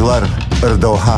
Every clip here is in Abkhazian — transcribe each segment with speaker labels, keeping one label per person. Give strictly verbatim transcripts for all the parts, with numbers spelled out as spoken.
Speaker 1: Жлар ырдауха.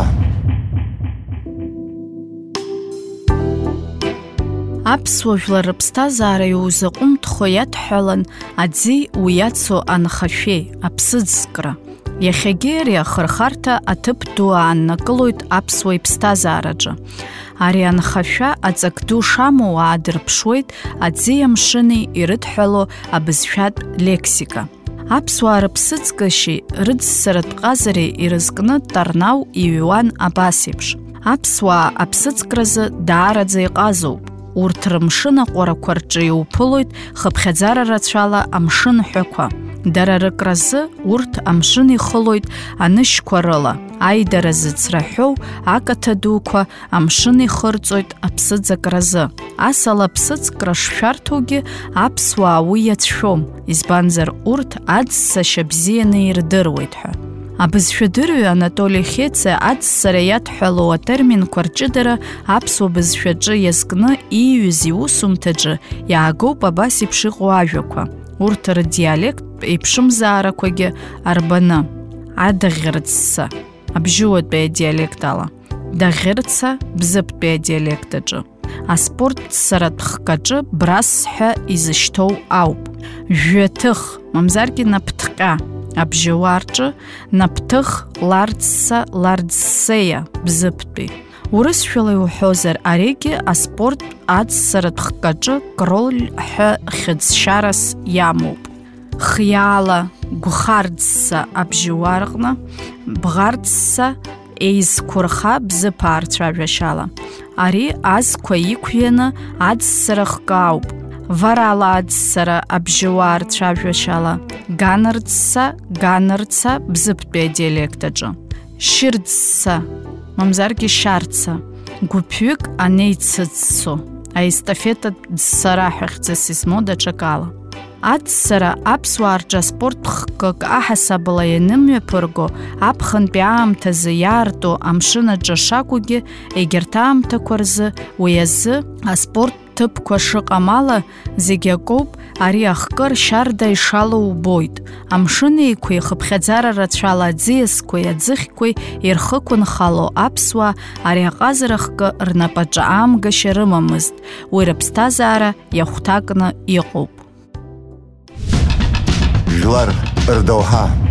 Speaker 2: Аԥсуа жәлар рыԥсҭазаара иузаҟәымҭхо иадҳәалан аӡи уи иацу анхашәеи, аԥсыӡкра. Иахьагьы ари ахырхарҭа аҭыԥ ду ааннакылоит аԥсуа иԥсҭазаараҿы. Ари анхашәа аҵак ду шамоу аадырԥшуеит аӡи амшыни ирыдҳәало абызшәатә лексика. Аԥсуаа рыԥсыӡкашьи рыӡсаратә ҟазареи ирызкны Тарнау иҩуан абас еиԥш. Аԥсуаа аԥсыӡкразы даараӡа иҟазоуп. Урҭ рымшын аҟәарақәа рҿы иуԥылоит хыԥхьаӡара рацәала амшын ҳәақәа. Дара рыкразы урҭ амшын ихылоит анышьқәа рыла. Аидара зыцраҳәоу акаҭа дуқәа амшын ихырҵоит аԥсыӡакразы. Асала аԥсыӡкра шшәарҭоугьы аԥсуаа уи иацәшәом, избанзар урҭ аӡсашьа бзианы ирдыруеит ҳәа. Абызшәадырҩы Анатоли Хеце аӡсара иадҳәало атерминқәа рҷыдара аԥсуа бызшәаҿы иазкны ииҩыз иусумҭаҿы иаагоуп абас еиԥш иҟоу ажәақәа. Урҭ рдиалекттә еиԥшымзаарақәагьы арбаны. Адаӷьырцса абжьыуатәи адиалект ала, даӷьырца бзыԥтәи адиалект аҿы, аспортсаратә хкаҿы брас ҳәа изышьҭоу ауп. Жәҩаҭых, мамзаргьы наԥҭҟьа абжьауаа рҿы наԥҭых ларҵса ларҵсеиа бзыԥтәи. Урысшәала иуҳәозар, аригьы аспорт аӡсаратә хкаҿы кроль ҳәа хьыӡшьарас иамоуп. Хиаала гәхарҵса абжьауаа рҟны бӷарҵса еизқәырха бзыԥаа рцәажәашьала. Ари азқәа иқәҩаны аӡсара хкы ауп. Варала аӡсара абжьауаа рцәажәашьала. Ганырҵса ганырца бзыԥтәи адиалект аҿы. Шьырӡса мамзаргьы шьарца, гәыԥҩык анеицыӡсо, аестафетатә ӡсара ҳәахьӡыс измоу даҽакала. Аӡсара аԥсуаа рҿы аспорт хкык аҳасабала ианымҩаԥырго аԥхынтәи аамҭазы иаарту амшын аҿы шакәугьы, егьырҭ аамҭақәа рзы уи азы аспорт ҭыԥқәа шыҟам ала зегь акоуп, ари ахкы ршьарда ишалоу убоит. Амшын еиқәеи хыԥхьаӡара рацәала аӡиасқәеи аӡыхьқәеи ирхықәынхало аԥсуаа ари аҟазара хкы рнапаҿы аамгашьа рымамызт. Уи рыԥсҭазаара иахәҭакны иҟоуп.
Speaker 1: Жлар ырдауха.